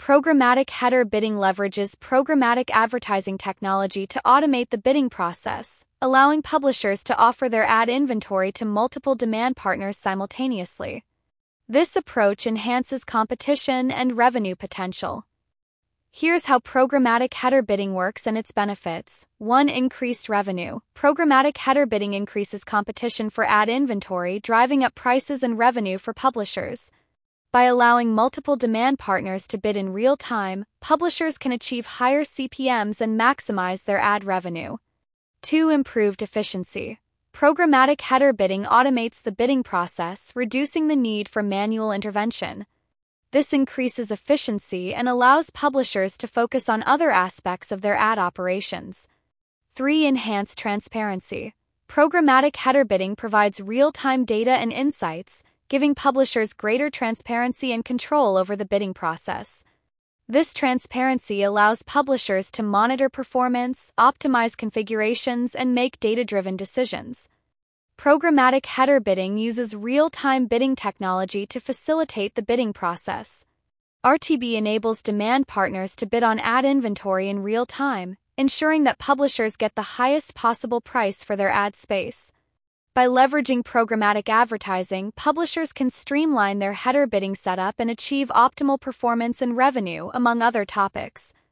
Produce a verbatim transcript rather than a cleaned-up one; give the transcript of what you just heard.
Programmatic header bidding leverages programmatic advertising technology to automate the bidding process, allowing publishers to offer their ad inventory to multiple demand partners simultaneously. This approach enhances competition and revenue potential. Here's how programmatic header bidding works and its benefits. one. Increased revenue. Programmatic header bidding increases competition for ad inventory, driving up prices and revenue for publishers. By allowing multiple demand partners to bid in real time, publishers can achieve higher C P Ms and maximize their ad revenue. two. Improved efficiency. Programmatic header bidding automates the bidding process, reducing the need for manual intervention. This increases efficiency and allows publishers to focus on other aspects of their ad operations. three. Enhanced transparency. Programmatic header bidding provides real-time data and insights, giving publishers greater transparency and control over the bidding process. This transparency allows publishers to monitor performance, optimize configurations, and make data-driven decisions. Programmatic header bidding uses real-time bidding technology to facilitate the bidding process. R T B enables demand partners to bid on ad inventory in real time, ensuring that publishers get the highest possible price for their ad space. By leveraging programmatic advertising, publishers can streamline their header bidding setup and achieve optimal performance and revenue, among other topics.